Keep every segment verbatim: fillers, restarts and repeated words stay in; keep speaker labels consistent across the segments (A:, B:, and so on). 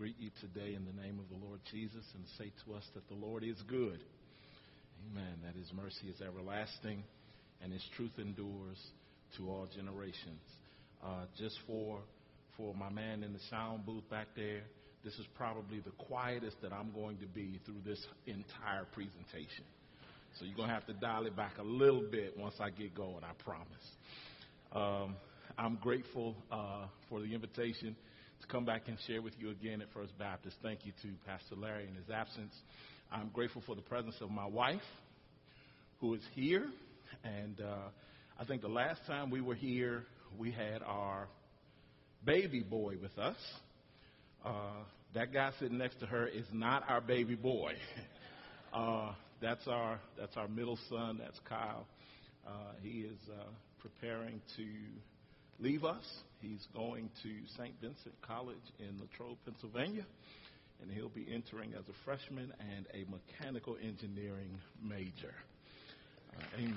A: greet you today in the name of the Lord Jesus and say to us that the Lord is good. Amen. That his mercy is everlasting and his truth endures to all generations. Uh, just for for my man in the sound booth back there, this is probably the quietest that I'm going to be through this entire presentation. So you're going to have to dial it back a little bit once I get going, I promise. Um, I'm grateful uh, for the invitation to come back and share with you again at First Baptist. Thank you to Pastor Larry in his absence. I'm grateful for the presence of my wife, who is here. And uh, I think the last time we were here, we had our baby boy with us. Uh, that guy sitting next to her is not our baby boy. uh, that's our that's our middle son. That's Kyle. Uh, he is uh, preparing to leave us. He's going to Saint Vincent College in Latrobe, Pennsylvania, and he'll be entering as a freshman and a mechanical engineering major. Uh, amen.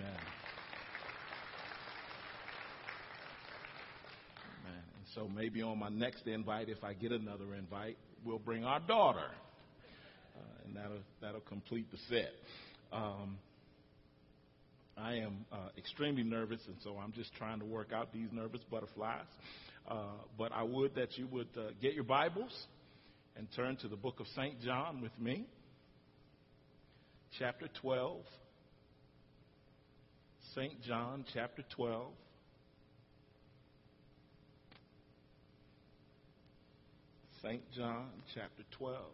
A: Amen. And so maybe on my next invite, if I get another invite, we'll bring our daughter, uh, and that'll that'll complete the set. Um, I am uh, extremely nervous, and so I'm just trying to work out these nervous butterflies. Uh, but I would that you would uh, get your Bibles and turn to the book of Saint John with me, chapter twelve. Saint John, chapter twelve. Saint John, chapter twelve.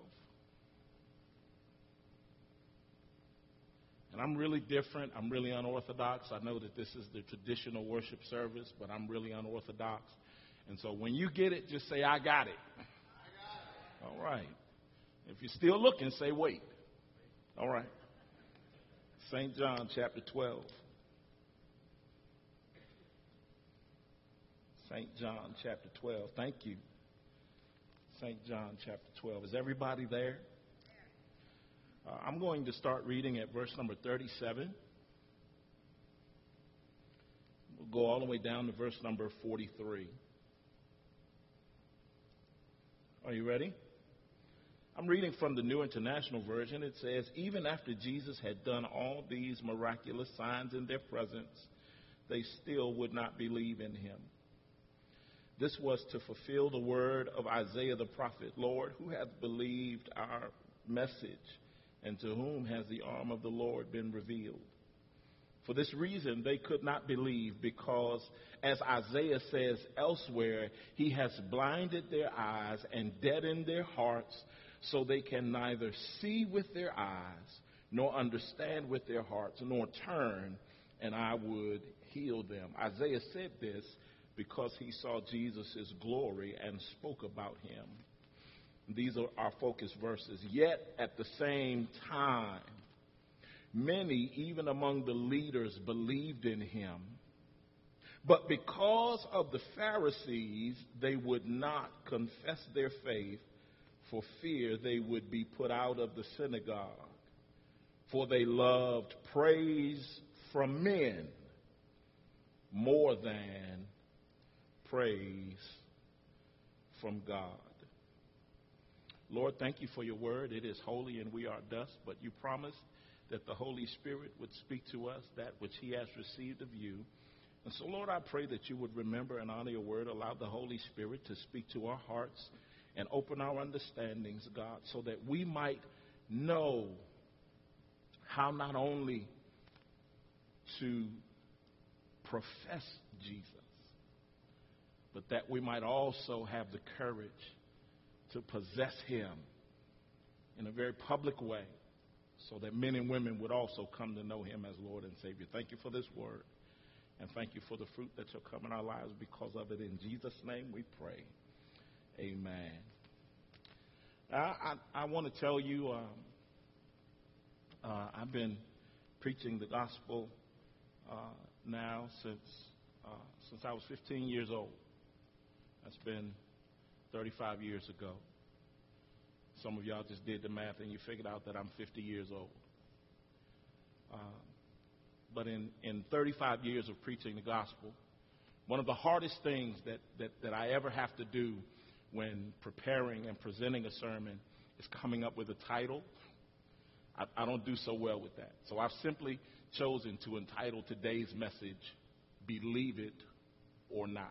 A: And I'm really different. I'm really unorthodox. I know that this is the traditional worship service, but I'm really unorthodox. And so when you get it, just say, I got it. I got it. All right. If you're still looking, say, wait. All right. Saint John, chapter twelve. Saint John, chapter twelve. Thank you. Saint John, chapter twelve. Is everybody there? Uh, I'm going to start reading at verse number thirty-seven. We'll go all the way down to verse number forty-three. Are you ready? I'm reading from the New International Version. It says, even after Jesus had done all these miraculous signs in their presence, they still would not believe in him. This was to fulfill the word of Isaiah the prophet. Lord, who hath believed our message, and to whom has the arm of the Lord been revealed? For this reason they could not believe, because, as Isaiah says elsewhere, he has blinded their eyes and deadened their hearts, so they can neither see with their eyes, nor understand with their hearts, nor turn, and I would heal them. Isaiah said this because he saw Jesus' glory and spoke about him. These are our focus verses. Yet at the same time, many, even among the leaders, believed in him. But because of the Pharisees, they would not confess their faith for fear they would be put out of the synagogue. For they loved praise from men more than praise from God. Lord, thank you for your word. It is holy and we are dust, but you promised that the Holy Spirit would speak to us that which he has received of you. And so, Lord, I pray that you would remember and honor your word. Allow the Holy Spirit to speak to our hearts and open our understandings, God, so that we might know how not only to profess Jesus, but that we might also have the courage to possess him in a very public way, so that men and women would also come to know him as Lord and Savior. Thank you for this word, and thank you for the fruit that shall come in our lives because of it. In Jesus' name we pray. Amen. I, I, I want to tell you, um, uh, I've been preaching the gospel uh, now since uh, since I was fifteen years old. That's been thirty-five years ago. Some of y'all just did the math and you figured out that I'm fifty years old. Uh, but in, in thirty-five years of preaching the gospel, one of the hardest things that, that, that I ever have to do when preparing and presenting a sermon is coming up with a title. I, I don't do so well with that. So I've simply chosen to entitle today's message, Believe It or Not.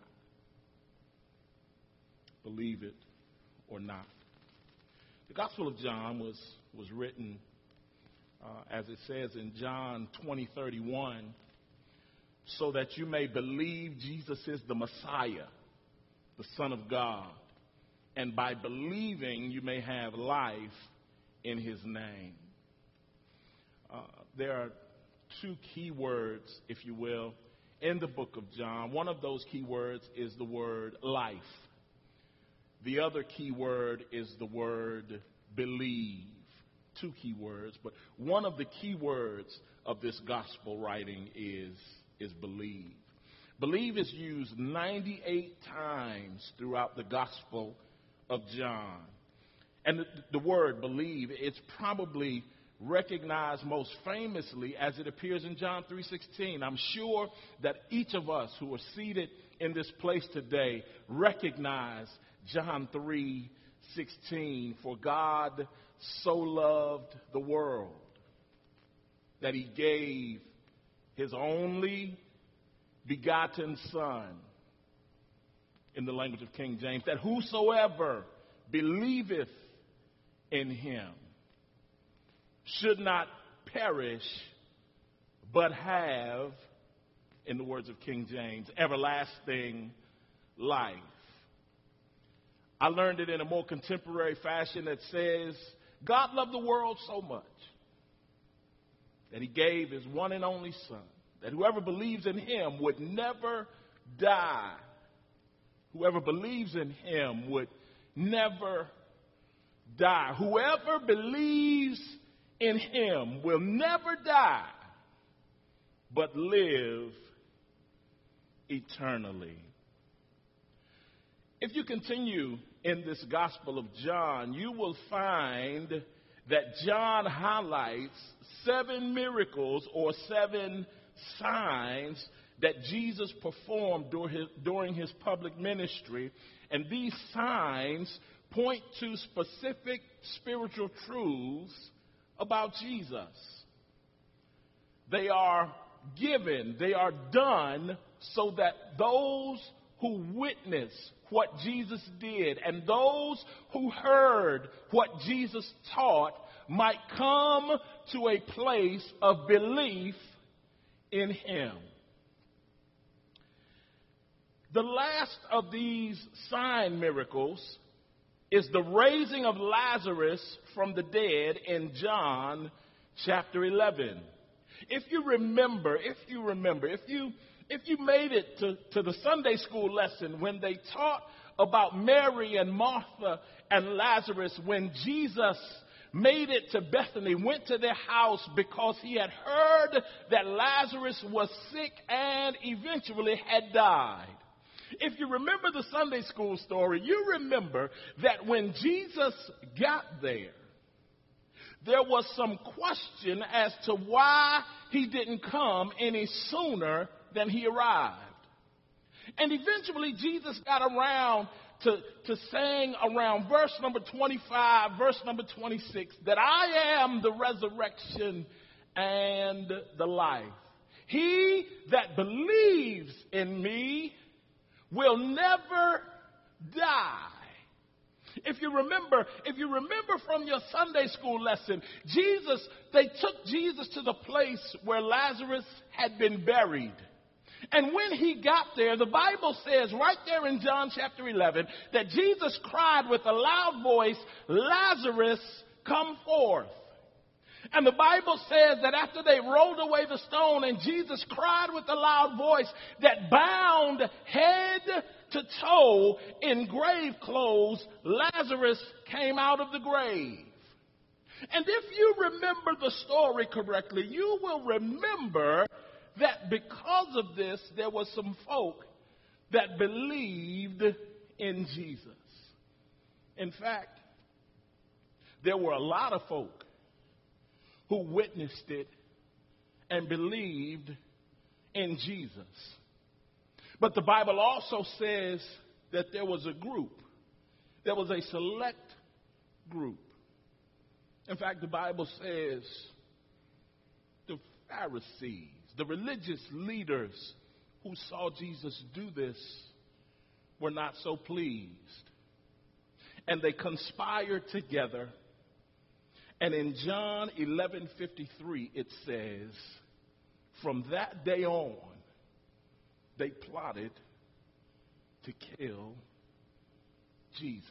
A: Believe it or not. The Gospel of John was, was written, uh, as it says in John twenty thirty-one, so that you may believe Jesus is the Messiah, the Son of God, and by believing you may have life in his name. Uh, there are two key words, if you will, in the book of John. One of those key words is the word life. The other key word is the word believe. Two key words, but one of the key words of this gospel writing is, is believe. Believe is used ninety-eight times throughout the Gospel of John. And the, the word believe, it's probably recognized most famously as it appears in John three sixteen. I'm sure that each of us who are seated in this place today recognize John three sixteen. For God so loved the world that he gave his only begotten Son, in the language of King James, that whosoever believeth in him should not perish, but have, in the words of King James, everlasting life. I learned it in a more contemporary fashion that says, God loved the world so much that he gave his one and only Son, that whoever believes in him would never die. Whoever believes in him would never die. Whoever believes in him will never die, but live eternally. If you continue in this Gospel of John, you will find that John highlights seven miracles or seven signs that Jesus performed during his, during his public ministry. And these signs point to specific spiritual truths about Jesus. They are given, they are done so that those who witness what Jesus did and those who heard what Jesus taught might come to a place of belief in him. The last of these sign miracles is the raising of Lazarus from the dead in John chapter eleven. If you remember, if you remember, if you if you made it to, to the Sunday school lesson when they taught about Mary and Martha and Lazarus, when Jesus made it to Bethany, went to their house because he had heard that Lazarus was sick and eventually had died. If you remember the Sunday school story, you remember that when Jesus got there, there was some question as to why he didn't come any sooner than he arrived. And eventually Jesus got around to, to saying around verse number twenty-five, verse number twenty-six, that I am the resurrection and the life. He that believes in me will never die. If you remember, if you remember from your Sunday school lesson, Jesus, they took Jesus to the place where Lazarus had been buried. And when he got there, the Bible says right there in John chapter eleven that Jesus cried with a loud voice, Lazarus, come forth. And the Bible says that after they rolled away the stone and Jesus cried with a loud voice, that bound head to toe in grave clothes, Lazarus came out of the grave. And if you remember the story correctly, you will remember that because of this, there were some folk that believed in Jesus. In fact, there were a lot of folk who witnessed it and believed in Jesus. But the Bible also says that there was a group there was a select group. In fact, the Bible says the Pharisees, the religious leaders who saw Jesus do this, were not so pleased. And they conspired together. And in John eleven fifty-three, it says, from that day on, they plotted to kill Jesus.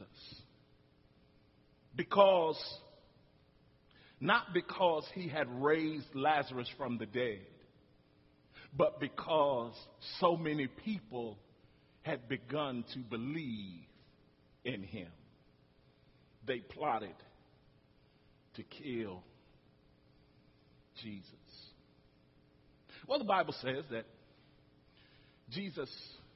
A: Because, not because he had raised Lazarus from the dead, but because so many people had begun to believe in him. They plotted to kill Jesus. Well, the Bible says that Jesus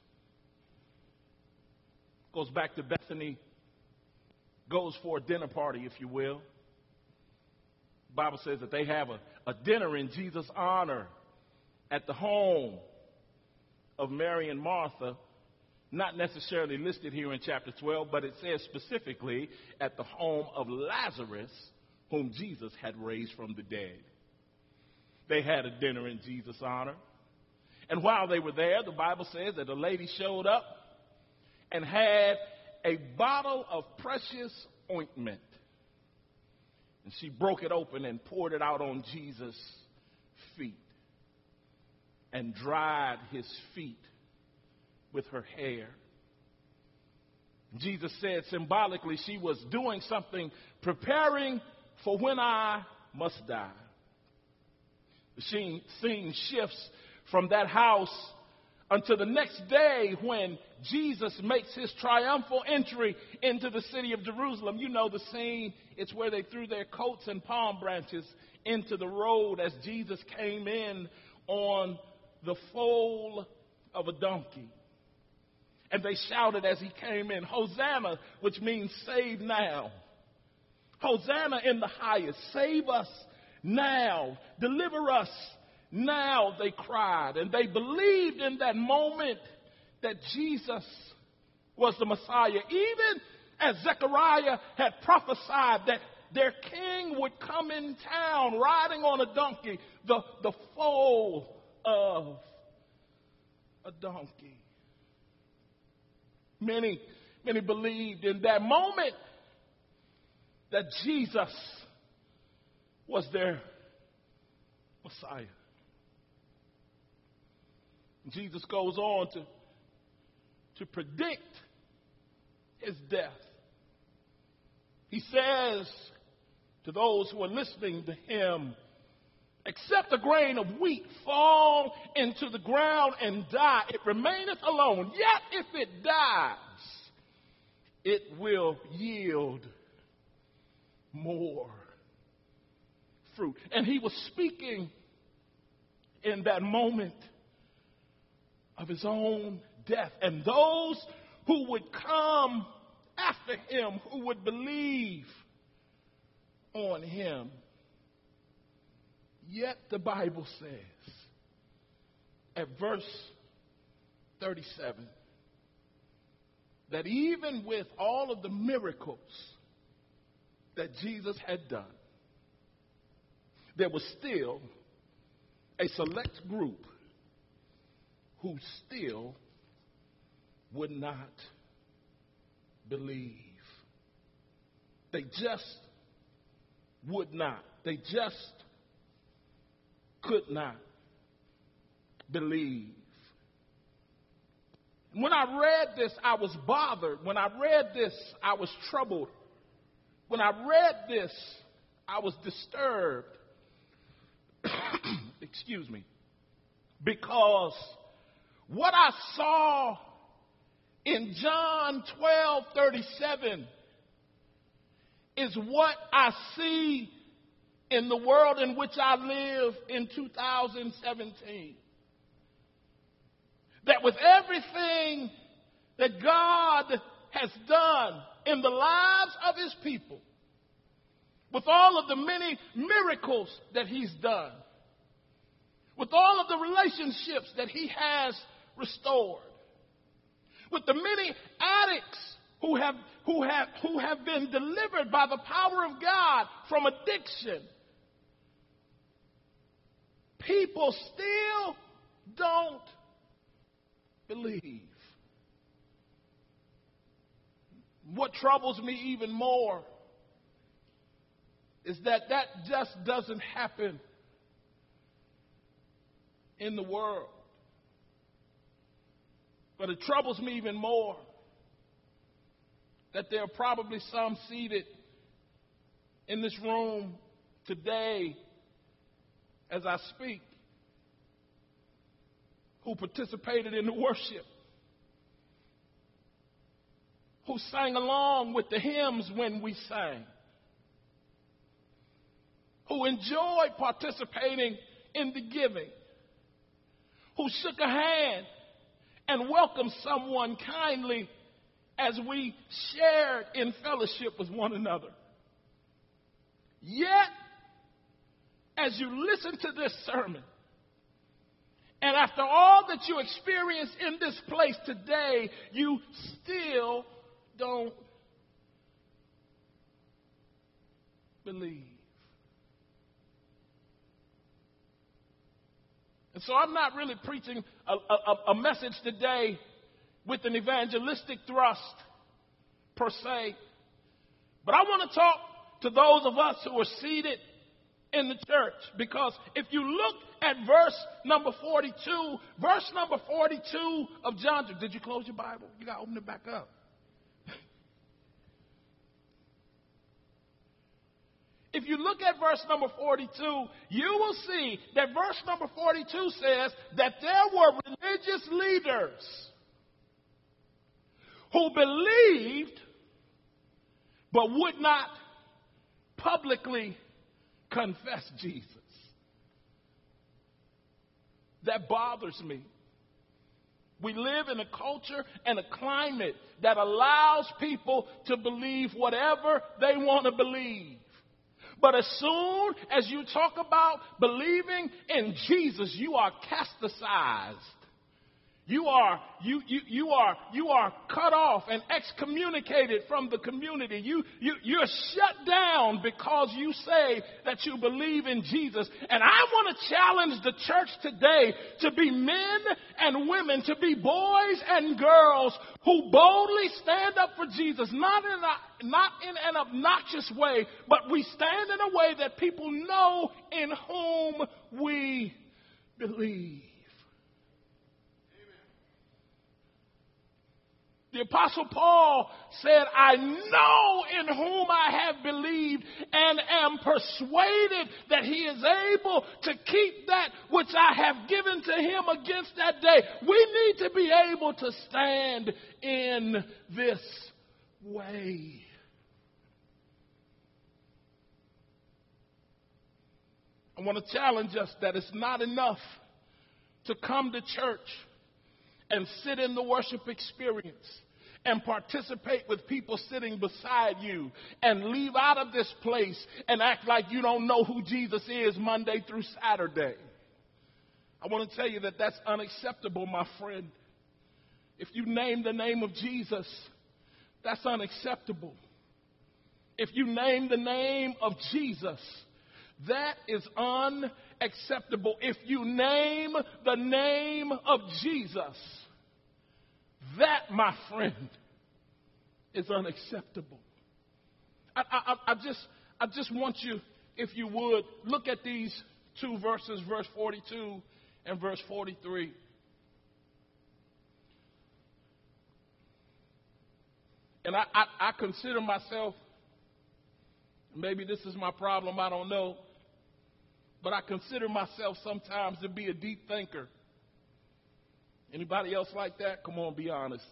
A: goes back to Bethany, goes for a dinner party, if you will. The Bible says that they have a, a dinner in Jesus' honor at the home of Mary and Martha, not necessarily listed here in chapter twelve, but it says specifically at the home of Lazarus, whom Jesus had raised from the dead. They had a dinner in Jesus' honor. And while they were there, the Bible says that a lady showed up and had a bottle of precious ointment. And she broke it open and poured it out on Jesus' feet and dried his feet with her hair. Jesus said symbolically she was doing something, preparing for when I must die. The scene shifts from that house until the next day when Jesus makes his triumphal entry into the city of Jerusalem. You know the scene. It's where they threw their coats and palm branches into the road as Jesus came in on the foal of a donkey. And they shouted as he came in, Hosanna, which means save now. Hosanna in the highest. Save us now. Deliver us now, they cried. And they believed in that moment that Jesus was the Messiah. Even as Zechariah had prophesied that their king would come in town riding on a donkey, the, the foal of a donkey. Many, many believed in that moment that Jesus was their Messiah. Jesus goes on to, to predict his death. He says to those who are listening to him, except a grain of wheat fall into the ground and die, it remaineth alone. Yet if it dies, it will yield more fruit. And he was speaking in that moment of his own death. And those who would come after him, who would believe on him. Yet the Bible says at verse thirty-seven that even with all of the miracles that Jesus had done, there was still a select group who still would not believe. They just would not. They just could not believe. When I read this, I was bothered. When I read this, I was troubled. When I read this, I was disturbed. Excuse me. Because what I saw in John twelve thirty-seven is what I see in the world in which I live in two thousand seventeen. That with everything that God has done in the lives of his people, with all of the many miracles that he's done, with all of the relationships that he has restored, with the many addicts who have, who have, who have been delivered by the power of God from addiction, people still don't believe. What troubles me even more is that that just doesn't happen in the world. But it troubles me even more that there are probably some seated in this room today as I speak who participated in the worship, who sang along with the hymns when we sang, who enjoyed participating in the giving, who shook a hand and welcomed someone kindly as we shared in fellowship with one another. Yet, as you listen to this sermon, and after all that you experience in this place today, you still don't believe. And so I'm not really preaching a, a, a message today with an evangelistic thrust per se, but I want to talk to those of us who are seated in the church, because if you look at verse number forty-two, verse number forty-two of John, did you close your Bible? You got to open it back up. If you look at verse number forty-two, you will see that verse number forty-two says that there were religious leaders who believed but would not publicly confess Jesus. That bothers me. We live in a culture and a climate that allows people to believe whatever they want to believe. But as soon as you talk about believing in Jesus, you are casticized. You are you you you are you are cut off and excommunicated from the community. You you you're shut down because you say that you believe in Jesus. And I want to challenge the church today to be men and women, to be boys and girls who boldly stand up for Jesus, not in a, not in an obnoxious way, but we stand in a way that people know in whom we believe. The Apostle Paul said, I know in whom I have believed and am persuaded that he is able to keep that which I have given to him against that day. We need to be able to stand in this way. I want to challenge us that it's not enough to come to church and sit in the worship experience and participate with people sitting beside you and leave out of this place and act like you don't know who Jesus is Monday through Saturday. I want to tell you that that's unacceptable, my friend. If you name the name of Jesus, that's unacceptable. If you name the name of Jesus, that is unacceptable. If you name the name of Jesus, that, my friend, is unacceptable. I, I, I just, I just want you, if you would, look at these two verses, verse forty-two and verse forty-three. And I, I, I consider myself, maybe this is my problem, I don't know, but I consider myself sometimes to be a deep thinker. Anybody else like that? Come on, be honest.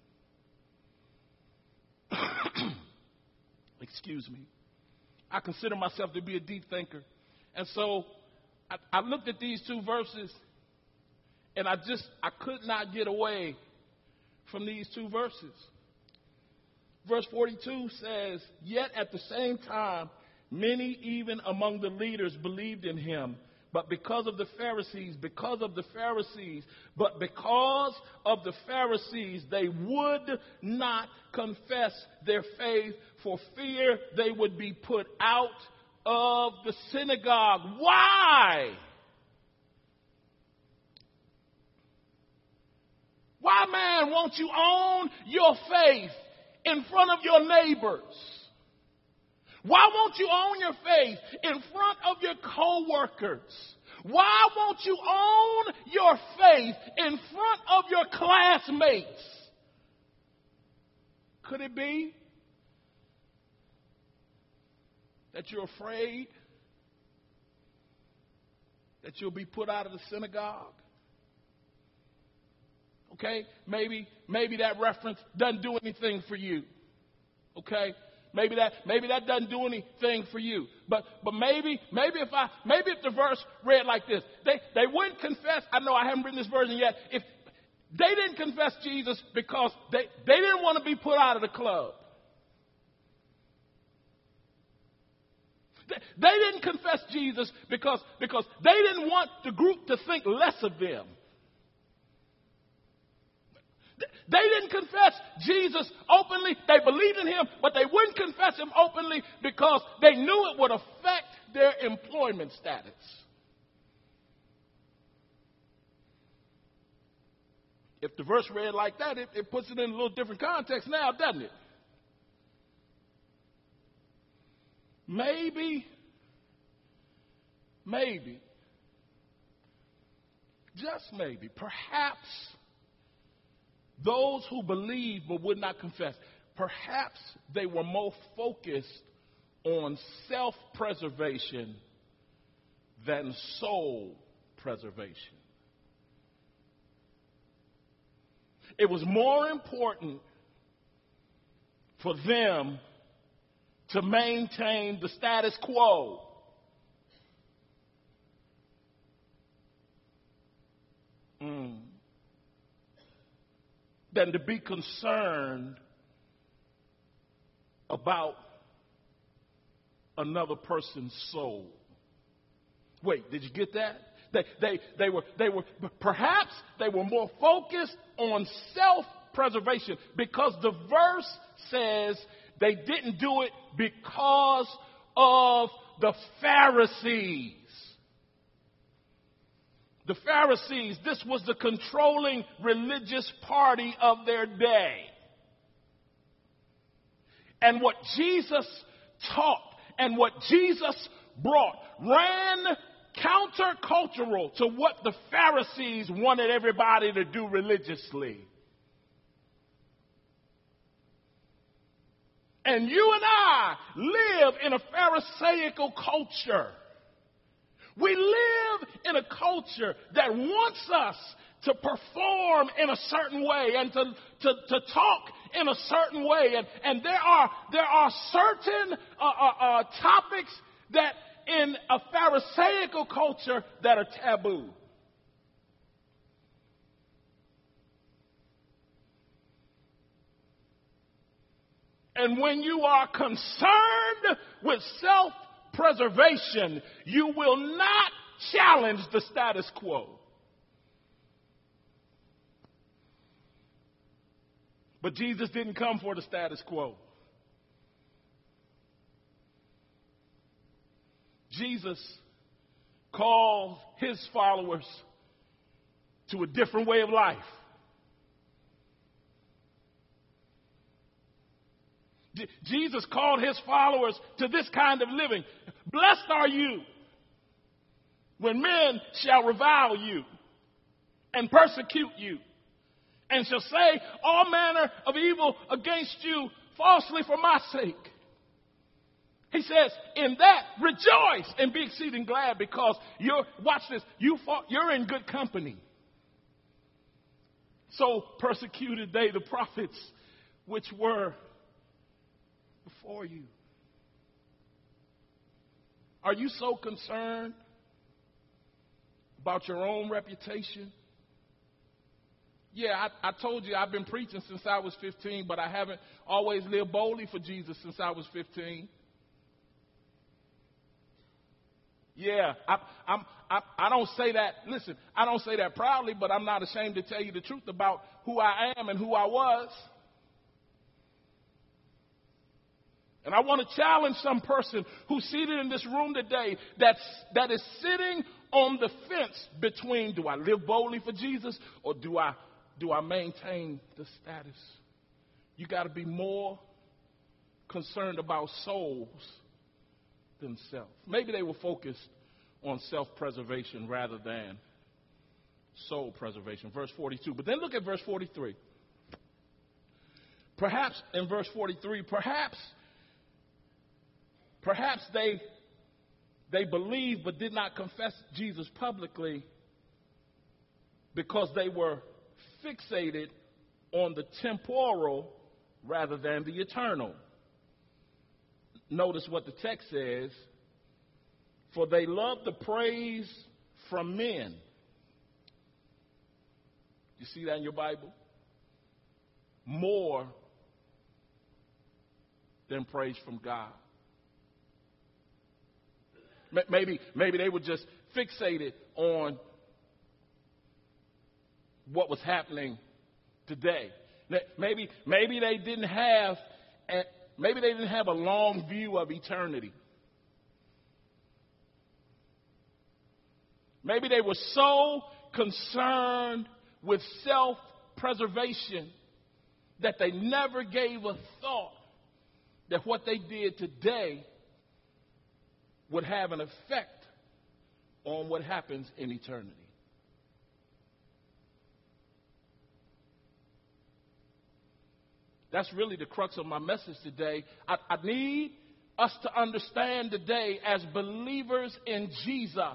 A: Excuse me. I consider myself to be a deep thinker. And so I, I looked at these two verses, and I just, I could not get away from these two verses. Verse forty-two says, yet at the same time, many even among the leaders believed in him, But because of the Pharisees, because of the Pharisees, but because of the Pharisees, they would not confess their faith for fear they would be put out of the synagogue. Why? Why, man, won't you own your faith in front of your neighbors? Why won't you own your faith in front of your co-workers? Why won't you own your faith in front of your classmates? Could it be that you're afraid that you'll be put out of the synagogue? Okay, maybe maybe that reference doesn't do anything for you. Okay? Maybe that maybe that doesn't do anything for you. But but maybe maybe if I maybe if the verse read like this, they they wouldn't confess. I know I haven't written this version yet. If they didn't confess Jesus because they, they didn't want to be put out of the club. They, they didn't confess Jesus because because they didn't want the group to think less of them. They didn't confess Jesus openly. They believed in him, but they wouldn't confess him openly because they knew it would affect their employment status. If the verse read like that, it, it puts it in a little different context now, doesn't it? Maybe, maybe, just maybe, perhaps, those who believed but would not confess, perhaps they were more focused on self-preservation than soul preservation. It was more important for them to maintain the status quo mm. than to be concerned about another person's soul. Wait, did you get that? They, they, they were, they were, perhaps they were more focused on self-preservation because the verse says they didn't do it because of the Pharisees. The Pharisees, this was the controlling religious party of their day. And what Jesus taught and what Jesus brought ran countercultural to what the Pharisees wanted everybody to do religiously. And you and I live in a Pharisaical culture. We live in a culture that wants us to perform in a certain way and to, to, to talk in a certain way. And, and there are there are certain uh, uh, uh, topics that in a Pharisaical culture that are taboo. And when you are concerned with self-preservation, you will not challenge the status quo. But Jesus didn't come for the status quo. Jesus called his followers to a different way of life. J- Jesus called his followers to this kind of living. Blessed are you when men shall revile you and persecute you and shall say all manner of evil against you falsely for my sake. He says, in that, rejoice and be exceeding glad because you're, watch this, you fought, you're in good company. So persecuted they the prophets which were before you. Are you so concerned about your own reputation? Yeah, I, I told you I've been preaching since I was fifteen, but I haven't always lived boldly for Jesus since I was fifteen. Yeah, I, I'm, I, I don't say that, listen, I don't say that proudly, but I'm not ashamed to tell you the truth about who I am and who I was. And I want to challenge some person who's seated in this room today that's, that is sitting on the fence between, do I live boldly for Jesus or do I, do I maintain the status? You got to be more concerned about souls than self. Maybe they were focused on self-preservation rather than soul preservation. Verse forty-two. But then look at verse forty-three. Perhaps in verse forty-three, perhaps Perhaps they, they believed but did not confess Jesus publicly because they were fixated on the temporal rather than the eternal. Notice what the text says. For they love the praise from men. You see that in your Bible? More than praise from God. Maybe, maybe they were just fixated on what was happening today. Maybe, maybe they didn't have, a, maybe they didn't have a long view of eternity. Maybe they were so concerned with self-preservation that they never gave a thought that what they did today would have an effect on what happens in eternity. That's really the crux of my message today. I, I need us to understand today as believers in Jesus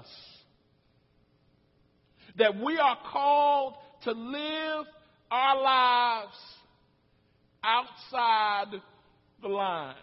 A: that we are called to live our lives outside the lines.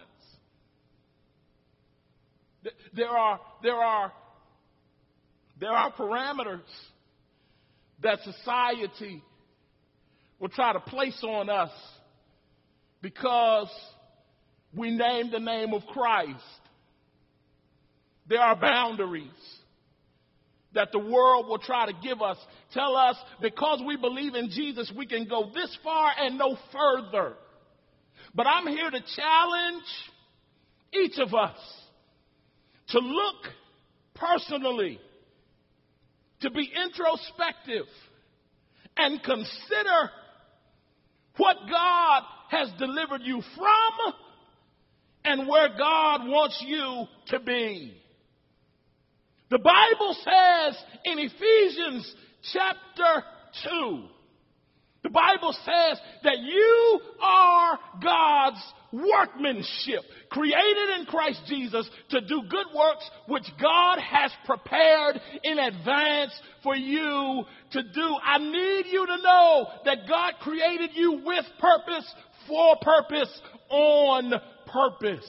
A: There are, there are, there are parameters that society will try to place on us because we name the name of Christ. There are boundaries that the world will try to give us, tell us because we believe in Jesus, we can go this far and no further. But I'm here to challenge each of us to look personally, to be introspective, and consider what God has delivered you from and where God wants you to be. The Bible says in Ephesians chapter two, the Bible says that you are God's workmanship, created in Christ Jesus to do good works which God has prepared in advance for you to do. I need you to know that God created you with purpose, for purpose, on purpose.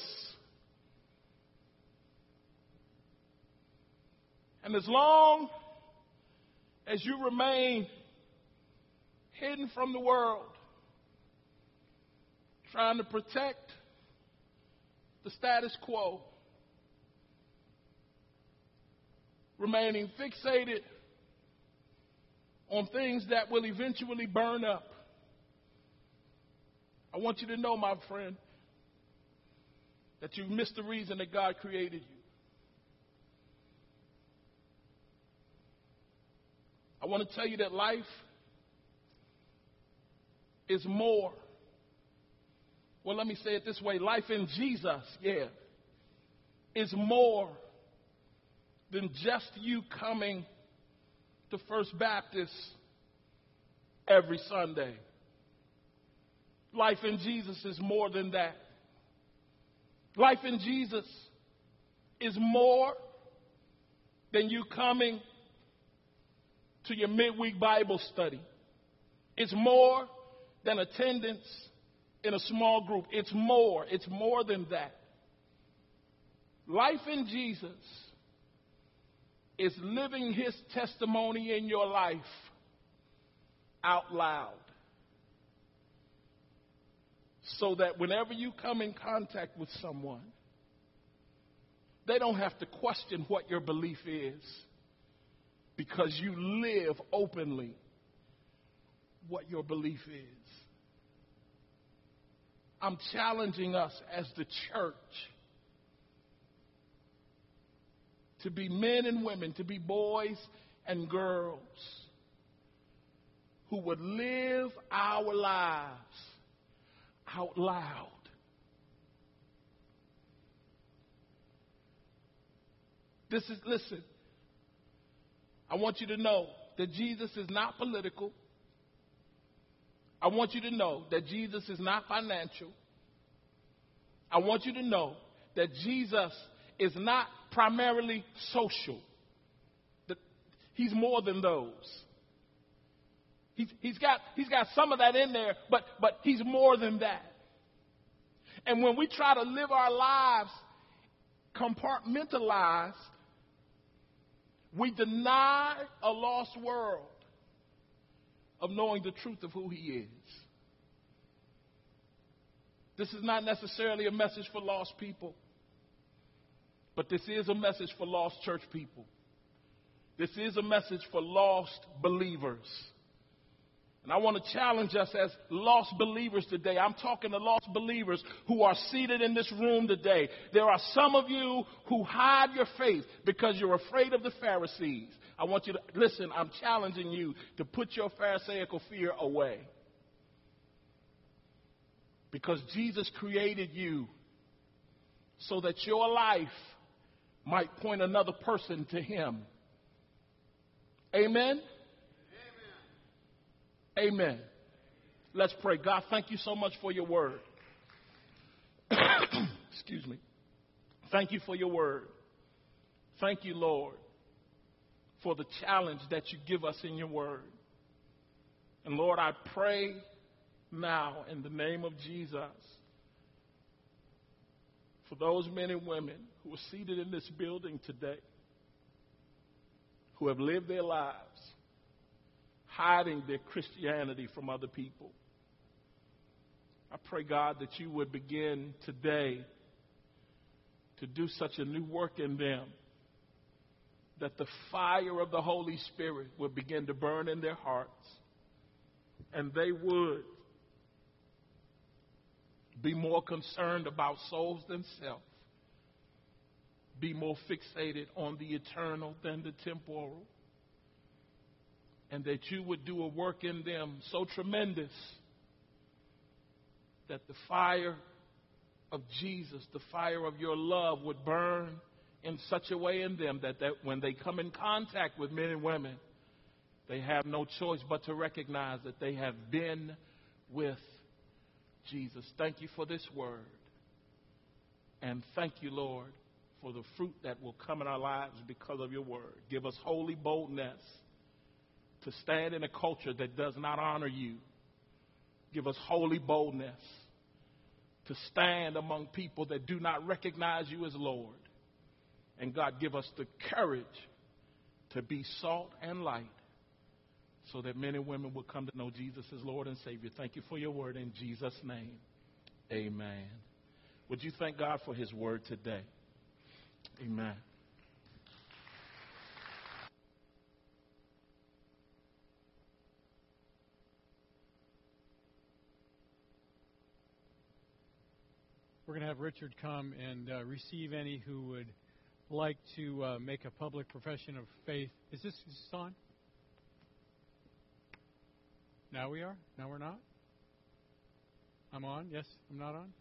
A: And as long as you remain hidden from the world, trying to protect the status quo, remaining fixated on things that will eventually burn up, I want you to know, my friend, that you've missed the reason that God created you. I want to tell you that life is more. Well, let me say it this way. Life in Jesus, yeah, is more than just you coming to First Baptist every Sunday. Life in Jesus is more than that. Life in Jesus is more than you coming to your midweek Bible study. It's more than attendance in a small group. It's more. It's more than that. Life in Jesus is living his testimony in your life out loud, so that whenever you come in contact with someone, They don't have to question what your belief is because you live openly what your belief is. I'm challenging us as the church to be men and women, to be boys and girls who would live our lives out loud. This is, listen, I want you to know that Jesus is not political. I want you to know that Jesus is not financial. I want you to know that Jesus is not primarily social. That he's more than those. He's, he's got he's got some of that in there, but but he's more than that. And when we try to live our lives compartmentalized, we deny a lost world of knowing the truth of who he is. This is not necessarily a message for lost people, but this is a message for lost church people. This is a message for lost believers. And I want to challenge us as lost believers today. I'm talking to lost believers who are seated in this room today. There are some of you who hide your faith because you're afraid of the Pharisees. I want you to, listen, I'm challenging you to put your Pharisaical fear away. Because Jesus created you so that your life might point another person to him. Amen? Amen. Let's pray. God, thank you so much for your word. Excuse me. Thank you for your word. Thank you, Lord, for the challenge that you give us in your word. And Lord, I pray now in the name of Jesus for those men and women who are seated in this building today, who have lived their lives hiding their Christianity from other people. I pray, God, that you would begin today to do such a new work in them, that the fire of the Holy Spirit would begin to burn in their hearts, and they would be more concerned about souls than self, be more fixated on the eternal than the temporal, and that you would do a work in them so tremendous that the fire of Jesus, the fire of your love would burn in such a way in them that, that when they come in contact with men and women, they have no choice but to recognize that they have been with Jesus. Thank you for this word. And thank you, Lord, for the fruit that will come in our lives because of your word. Give us holy boldness to stand in a culture that does not honor you. Give us holy boldness to stand among people that do not recognize you as Lord. And God, give us the courage to be salt and light so that men and women will come to know Jesus as Lord and Savior. Thank you for your word in Jesus' name. Amen. Would you thank God for his word today? Amen.
B: We're going to have Richard come and uh, receive any who would like to uh, make a public profession of faith. Is this, is this on? Now we are? Now we're not? I'm on? Yes? I'm not on?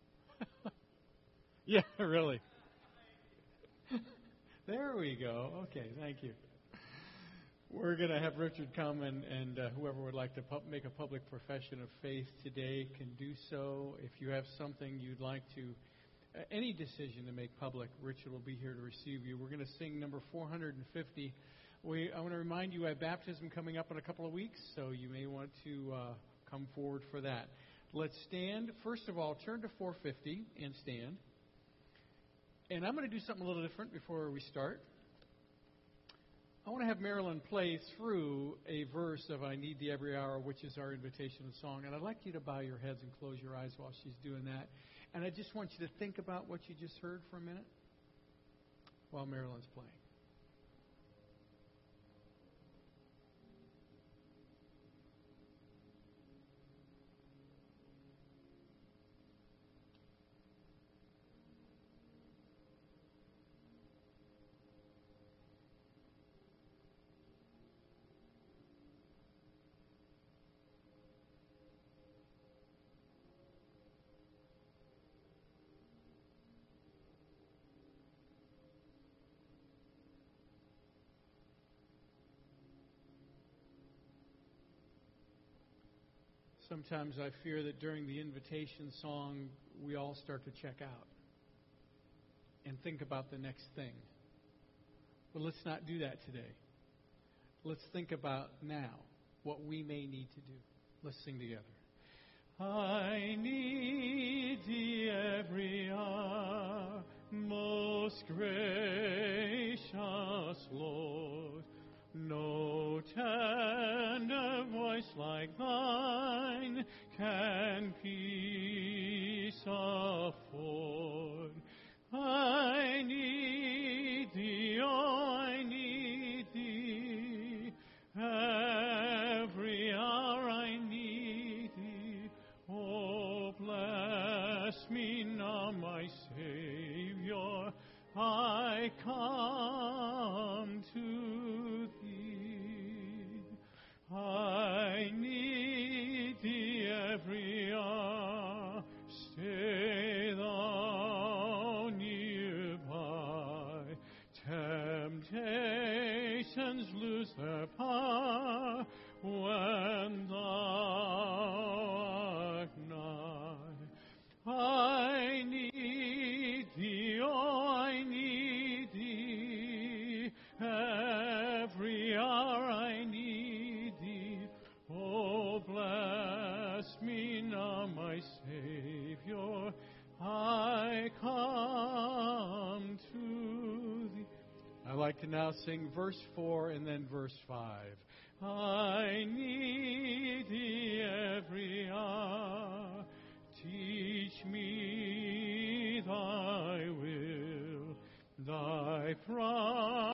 B: Yeah, really. There we go. Okay, thank you. We're going to have Richard come, and, and uh, whoever would like to pub- make a public profession of faith today can do so. If you have something you'd like to, uh, any decision to make public, Richard will be here to receive you. We're going to sing number four hundred fifty. We, I want to remind you, I have baptism coming up in a couple of weeks, so you may want to uh, come forward for that. Let's stand. First of all, turn to four fifty and stand. And I'm going to do something a little different before we start. I want to have Marilyn play through a verse of I Need Thee Every Hour, which is our invitation song. And I'd like you to bow your heads and close your eyes while she's doing that. And I just want you to think about what you just heard for a minute. while Marilyn's playing. Sometimes I fear that during the invitation song, we all start to check out and think about the next thing. But let's not do that today. Let's think about now what we may need to do. Let's sing together. I need thee every hour, most gracious Lord. No tender voice like thine can peace afford. I need thee, oh, I need thee. Every hour I need thee. Oh, bless me now, my Savior. I come to thee. I need thee every hour. Stay thou nearby. Temptations lose their power when thou art nigh. I need thee, oh, I need thee. Every hour I need thee. Oh, bless me now, my Savior. I come to thee. I'd like to now sing verse four and then verse five. I need thee